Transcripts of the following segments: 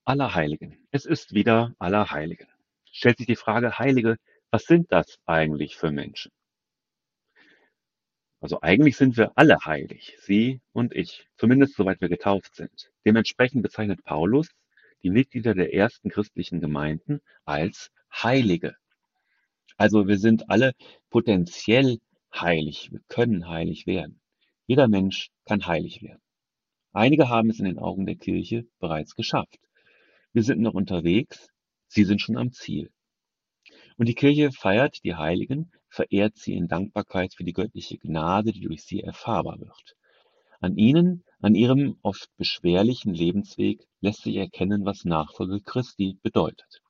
Allerheiligen. Es ist wieder Allerheiligen. Stellt sich die Frage, Heilige, was sind das eigentlich für Menschen? Also eigentlich sind wir alle heilig, Sie und ich, zumindest soweit wir getauft sind. Dementsprechend bezeichnet Paulus die Mitglieder der ersten christlichen Gemeinden als Heilige. Also wir sind alle potenziell heilig, wir können heilig werden. Jeder Mensch kann heilig werden. Einige haben es in den Augen der Kirche bereits geschafft. Wir sind noch unterwegs, Sie sind schon am Ziel. Und die Kirche feiert die Heiligen, verehrt sie in Dankbarkeit für die göttliche Gnade, die durch sie erfahrbar wird. An ihnen, an ihrem oft beschwerlichen Lebensweg lässt sich erkennen, was Nachfolge Christi bedeutet.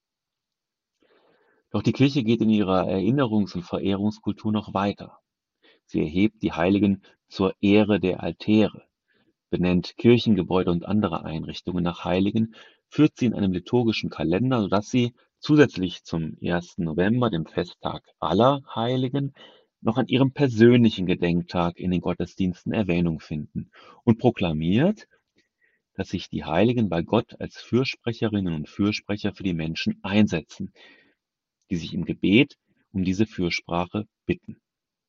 Doch die Kirche geht in ihrer Erinnerungs- und Verehrungskultur noch weiter. Sie erhebt die Heiligen zur Ehre der Altäre, benennt Kirchengebäude und andere Einrichtungen nach Heiligen, führt sie in einem liturgischen Kalender, sodass sie zusätzlich zum 1. November, dem Festtag aller Heiligen, noch an ihrem persönlichen Gedenktag in den Gottesdiensten Erwähnung finden und proklamiert, dass sich die Heiligen bei Gott als Fürsprecherinnen und Fürsprecher für die Menschen einsetzen, die sich im Gebet um diese Fürsprache bitten.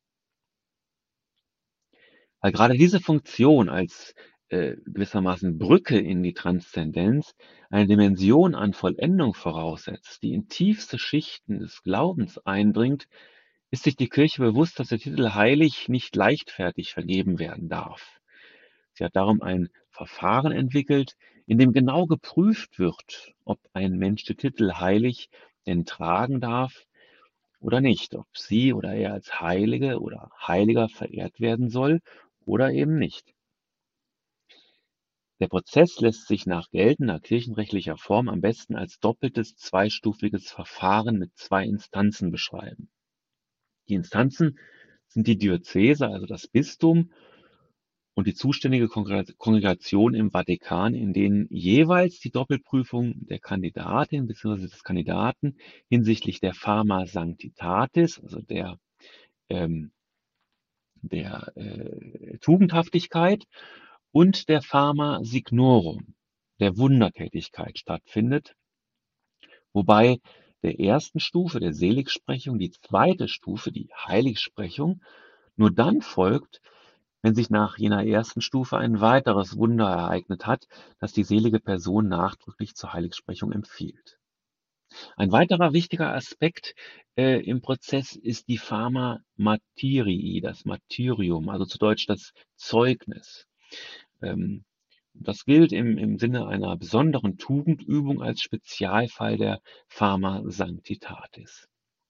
Weil gerade diese Funktion als gewissermaßen Brücke in die Transzendenz eine Dimension an Vollendung voraussetzt, die in tiefste Schichten des Glaubens eindringt, ist sich die Kirche bewusst, dass der Titel heilig nicht leichtfertig vergeben werden darf. Sie hat darum ein Verfahren entwickelt, in dem genau geprüft wird, ob ein Mensch den Titel heilig denn tragen darf oder nicht, ob sie oder er als Heilige oder Heiliger verehrt werden soll oder eben nicht. Der Prozess lässt sich nach geltender kirchenrechtlicher Form am besten als doppeltes zweistufiges Verfahren mit zwei Instanzen beschreiben. Die Instanzen sind die Diözese, also das Bistum, und die zuständige Kongregation im Vatikan, in denen jeweils die Doppelprüfung der Kandidatin bzw. des Kandidaten hinsichtlich der Fama Sanctitatis, also ähm, der Tugendhaftigkeit und der Fama Signorum, der Wundertätigkeit stattfindet, wobei der ersten Stufe der Seligsprechung die zweite Stufe, die Heiligsprechung, nur dann folgt, wenn sich nach jener ersten Stufe ein weiteres Wunder ereignet hat, das die selige Person nachdrücklich zur Heiligsprechung empfiehlt. Ein weiterer wichtiger Aspekt im Prozess ist die Fama Martyrii, das Martyrium, also zu Deutsch das Zeugnis. Ähm, Das gilt im Sinne einer besonderen Tugendübung als Spezialfall der Fama Sanctitatis.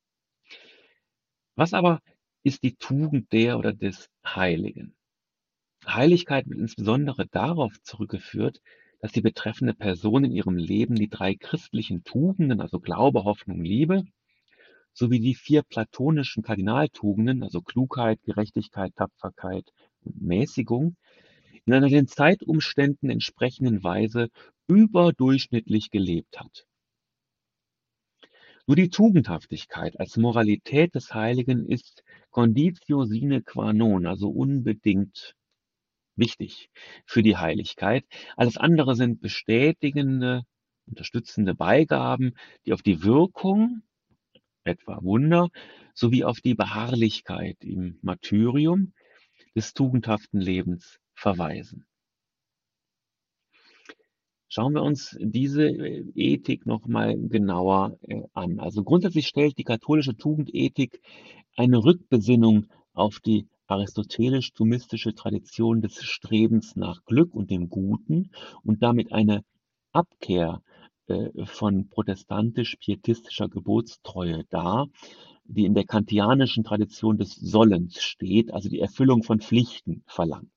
Was aber ist die Tugend der oder des Heiligen? Heiligkeit wird insbesondere darauf zurückgeführt, dass die betreffende Person in ihrem Leben die drei christlichen Tugenden, also Glaube, Hoffnung, Liebe, sowie die vier platonischen Kardinaltugenden, also Klugheit, Gerechtigkeit, Tapferkeit und Mäßigung, in einer den Zeitumständen entsprechenden Weise überdurchschnittlich gelebt hat. Nur die Tugendhaftigkeit als Moralität des Heiligen ist Conditio sine qua non, also unbedingt wichtig für die Heiligkeit. Alles andere sind bestätigende, unterstützende Beigaben, die auf die Wirkung, etwa Wunder, sowie auf die Beharrlichkeit im Martyrium des tugendhaften Lebens verweisen. Schauen wir uns diese Ethik nochmal genauer an. Also grundsätzlich stellt die katholische Tugendethik eine Rückbesinnung auf die aristotelisch-thomistische Tradition des Strebens nach Glück und dem Guten und damit eine Abkehr von protestantisch-pietistischer Gebotstreue dar, die in der kantianischen Tradition des Sollens steht, also die Erfüllung von Pflichten verlangt.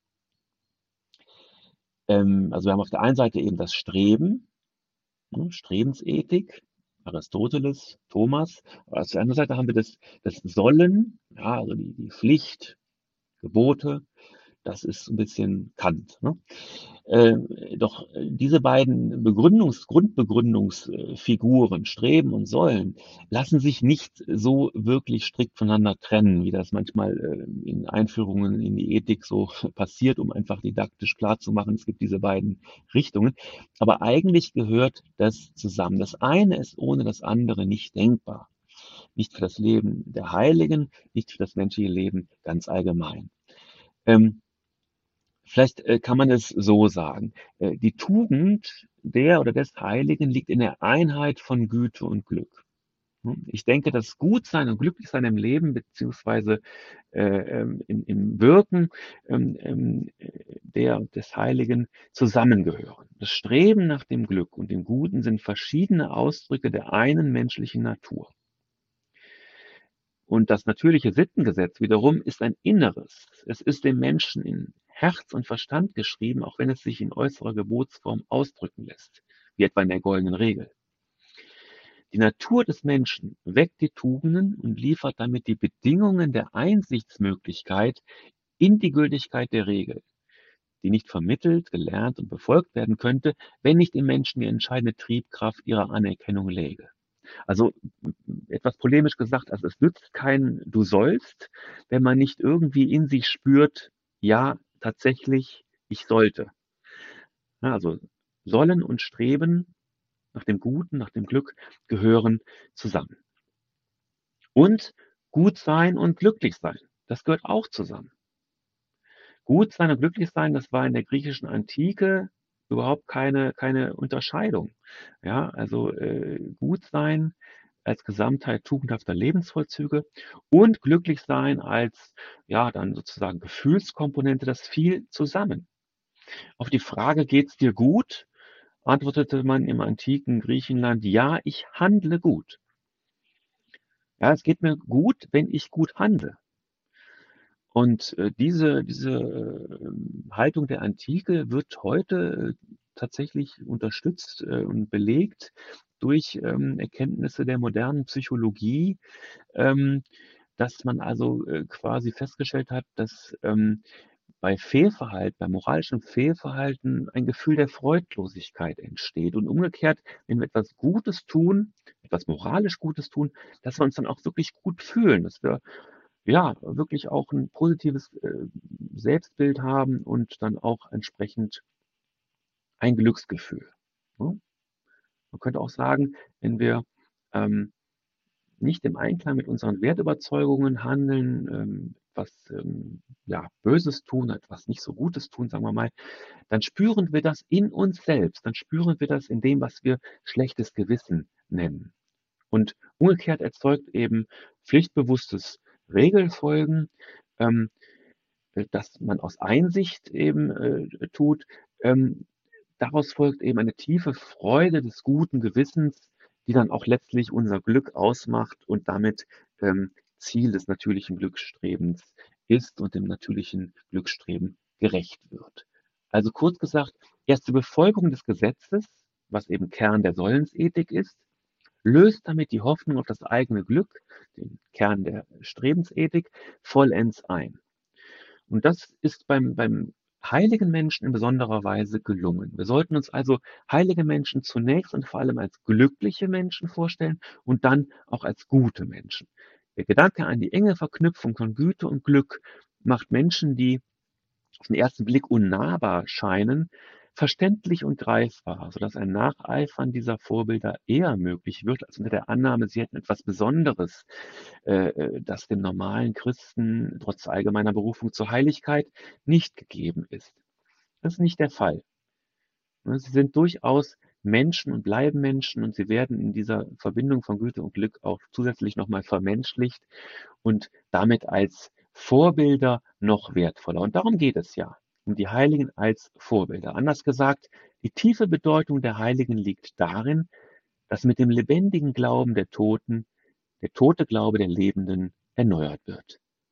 Also wir haben auf der einen Seite eben das Streben, ne, Strebensethik, Aristoteles, Thomas. Aber auf der anderen Seite haben wir das Sollen, ja, also die Pflicht, Gebote, Das ist ein bisschen Kant, ne? Doch diese beiden Grundbegründungsfiguren, Streben und Sollen, lassen sich nicht so wirklich strikt voneinander trennen, wie das manchmal in Einführungen in die Ethik so passiert, um einfach didaktisch klarzumachen, es gibt diese beiden Richtungen. Aber eigentlich gehört das zusammen. Das eine ist ohne das andere nicht denkbar. Nicht für das Leben der Heiligen, nicht für das menschliche Leben ganz allgemein. Ähm, Vielleicht kann man es so sagen. Die Tugend der oder des Heiligen liegt in der Einheit von Güte und Glück. Ich denke, das Gutsein und Glücklichsein im Leben beziehungsweise im Wirken der und des Heiligen zusammengehören. Das Streben nach dem Glück und dem Guten sind verschiedene Ausdrücke der einen menschlichen Natur. Und das natürliche Sittengesetz wiederum ist ein inneres. Es ist dem Menschen in Herz und Verstand geschrieben, auch wenn es sich in äußerer Gebotsform ausdrücken lässt, wie etwa in der goldenen Regel. Die Natur des Menschen weckt die Tugenden und liefert damit die Bedingungen der Einsichtsmöglichkeit in die Gültigkeit der Regel, die nicht vermittelt, gelernt und befolgt werden könnte, wenn nicht im Menschen die entscheidende Triebkraft ihrer Anerkennung läge. Also etwas polemisch gesagt, also es nützt kein Du sollst, wenn man nicht irgendwie in sich spürt, ja, tatsächlich, ich sollte. Ja, also sollen und streben nach dem Guten, nach dem Glück gehören zusammen. Und gut sein und glücklich sein, das gehört auch zusammen. Gut sein und glücklich sein, das war in der griechischen Antike überhaupt keine Unterscheidung. Ja, also gut sein als Gesamtheit tugendhafter Lebensvollzüge und glücklich sein als ja dann sozusagen Gefühlskomponente, das fiel zusammen. Auf die Frage, geht's dir gut? Antwortete man im antiken Griechenland, ja, ich handle gut. Ja, es geht mir gut, wenn ich gut handle. Und diese Haltung der Antike wird heute tatsächlich unterstützt und belegt durch Erkenntnisse der modernen Psychologie, ähm, dass man also quasi festgestellt hat, dass bei Fehlverhalten, bei moralischem Fehlverhalten ein Gefühl der Freudlosigkeit entsteht. Und umgekehrt, wenn wir etwas Gutes tun, etwas moralisch Gutes tun, dass wir uns dann auch wirklich gut fühlen, dass wir ja wirklich auch ein positives Selbstbild haben und dann auch entsprechend ein Glücksgefühl. Ne? Man könnte auch sagen, wenn wir ähm, nicht im Einklang mit unseren Wertüberzeugungen handeln, etwas ja, Böses tun, etwas nicht so Gutes tun, sagen wir mal, dann spüren wir das in uns selbst. Dann spüren wir das in dem, was wir schlechtes Gewissen nennen. Und umgekehrt erzeugt eben pflichtbewusstes Regelfolgen, ähm, das man aus Einsicht eben tut. Ähm, Daraus folgt eben eine tiefe Freude des guten Gewissens, die dann auch letztlich unser Glück ausmacht und damit Ziel des natürlichen Glücksstrebens ist und dem natürlichen Glücksstreben gerecht wird. Also kurz gesagt, erst die Befolgung des Gesetzes, was eben Kern der Sollensethik ist, löst damit die Hoffnung auf das eigene Glück, den Kern der Strebensethik, vollends ein. Und das ist beim heiligen Menschen in besonderer Weise gelungen. Wir sollten uns also heilige Menschen zunächst und vor allem als glückliche Menschen vorstellen und dann auch als gute Menschen. Der Gedanke an die enge Verknüpfung von Güte und Glück macht Menschen, die auf den ersten Blick unnahbar scheinen, verständlich und greifbar, sodass ein Nacheifern dieser Vorbilder eher möglich wird, als unter der Annahme, sie hätten etwas Besonderes, das dem normalen Christen trotz allgemeiner Berufung zur Heiligkeit nicht gegeben ist. Das ist nicht der Fall. Ne, sie sind durchaus Menschen und bleiben Menschen und sie werden in dieser Verbindung von Güte und Glück auch zusätzlich nochmal vermenschlicht und damit als Vorbilder noch wertvoller. Und darum geht es ja, um die Heiligen als Vorbilder. Anders gesagt, die tiefe Bedeutung der Heiligen liegt darin, dass mit dem lebendigen Glauben der Toten der tote Glaube der Lebenden erneuert wird.